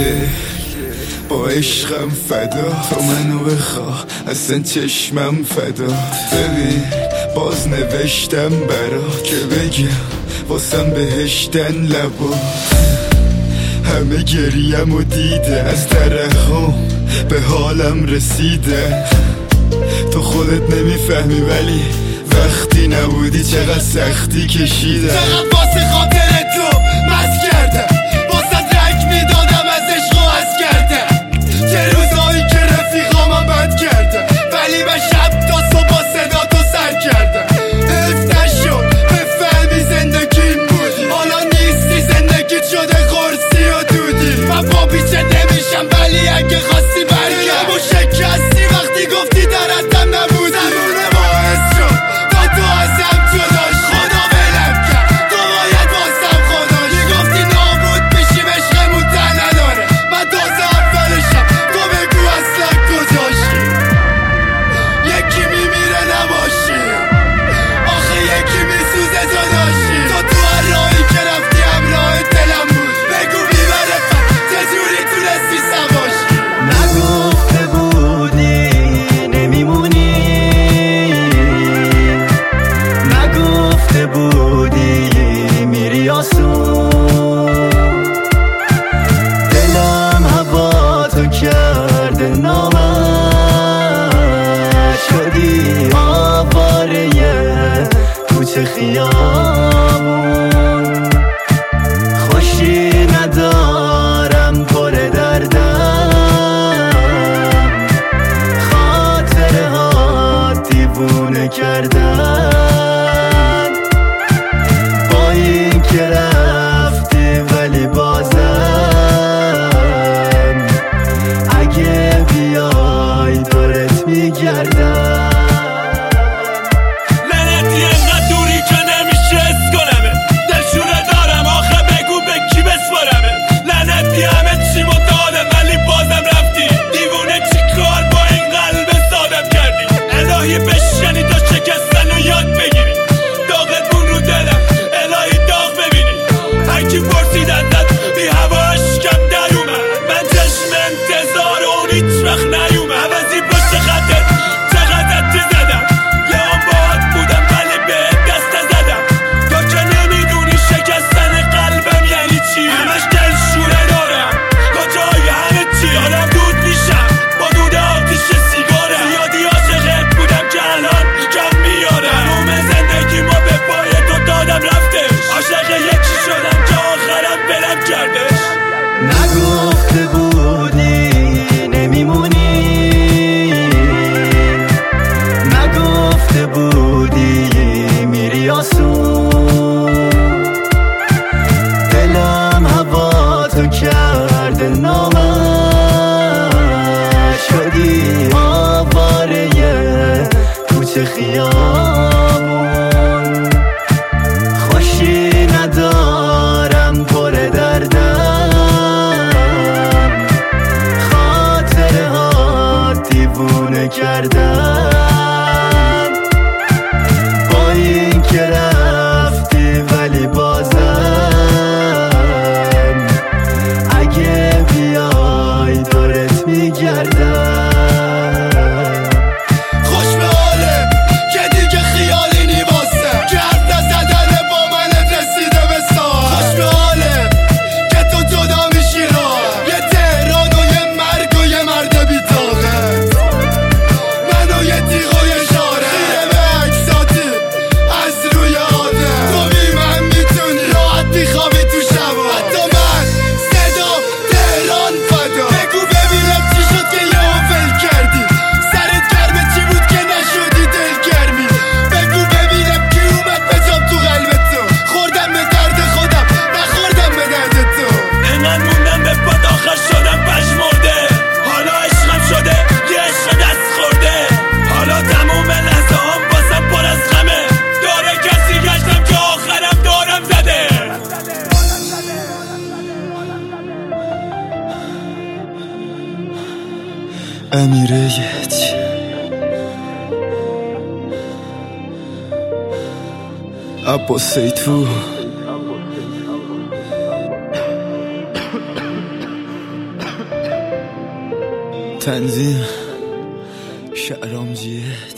با عشقم فدا، تو منو بخواه اصلا چشمم فدا. ببین باز نوشتم برا که بگم واسم بهشتن لبا. همه گریم و دیده از ترحم به حالم رسیده. تو خودت نمیفهمی ولی وقتی نبودی چقدر سختی کشیدم. چقدر واسه خاطر تو مست کردم، واسه رنگ میدادم از عشق و از کردم. چه روزایی که رفیقا من بد کردم ولی من شب تا صبح با صدا تو سر کردم. حیف نشد بفهمی زندگیم بودی، حالا نیستی زندگیت شده خورسی و دودی. من با بیچه نمیشم ولی اگه خواستی برگرد و شکستی وقتی گفتی درتم نبودی. زمونه باعث شد تا تو ازم جداش، خدا ولم کرد تو باید واسم خداشی. گفتی نابود میشیم عشقمون ته نداره، من تازه اولشم تو بگو اصلا کجاشی. یکی میمیره نباشی، آخه یکی میسوزه جداشی. تو هر راهی که رفتی همراه دلم بود، بگو بیبره چجوری تونستی سواشی. نگفته بودی نمیمونی، نگفته بودی میری آسون. دلم هوا تو کرده نامت، شدی آواره کوچه خیابون. خوشی ندارم پر دردم، خاطره ها دیوونه کردن. با این که رفتی ولی بازم اگه بیای دورت میگردم. لعنتی انقدر دوری که نمیشه اس کنمه، دلشوره دارم آخه بگو به کی بسپارمه. لعنتی همه چی متعادم ولی بازم رفتی، دیوونه چی کار با این قلب سادم کردی. الهی بشنی تا شکستن و یاد بگیری، داغت بون رو دلم الهی داغ ببینی. هرکی پرسید ازت بی هوا اشکم در اومد، من چشم انتظار اون هیچ وقت نیومد. عوضی پشت خطت چقدر تی زدم، یه هم باهات بودم ولی به دست زدم. تو که نمیدونی شکستن قلبم یعنی چی، همش دلشوره دارم کجای همه چی. آدم دود میشم با دود آتیش سیگاره، زیادی عاشقت بودم که الان کم میاره. تموم زندگی ما به پای تو دادم رفتش، عاشق یکی شدم که آخرم بلم کردش. نگفته بودی نمیمونی، نگفته بودی میری آسون. دلم هوا تو کرده نامت، شدی آواره کوچه خیابون. خوشی ندارم پر دردم، خاطره ها دیوونه کردن. با این که رفتی ولی بازم اگه بیای دورت میگردم. خوش به حاله که دیگه خیالی نی واسه، که حرف نزدن با منت رسیده به سال. خوش به حاله که تو جدا میشی راه، یه تهران و یه مرگ و یه مرد بی‌طاقت. من و یه تیغ و یه شاره خیره به عکساتی از روی آدم. تو بی من میتونی راحت میخوابی تو شبا، حتی من صدا تهران فدا. بگو ببینم چی شد که یه ول کردی، سرت گرمه چی بود که نشدی دلگرمی. بگو ببینم کی اومد بجام تو قلب تو، خوردم به درد خودم نخوردم به درد تو. انقدر موندم به پات آخر شدم پشمرده، حالا عشقم شده یه عشق دست خورده. حالا تموم لحظه هم باسم پر از غمه، داره کسی گشتم که آخرم دارم زده. امیرهیت عباسیتو تنظیم شهرام جیت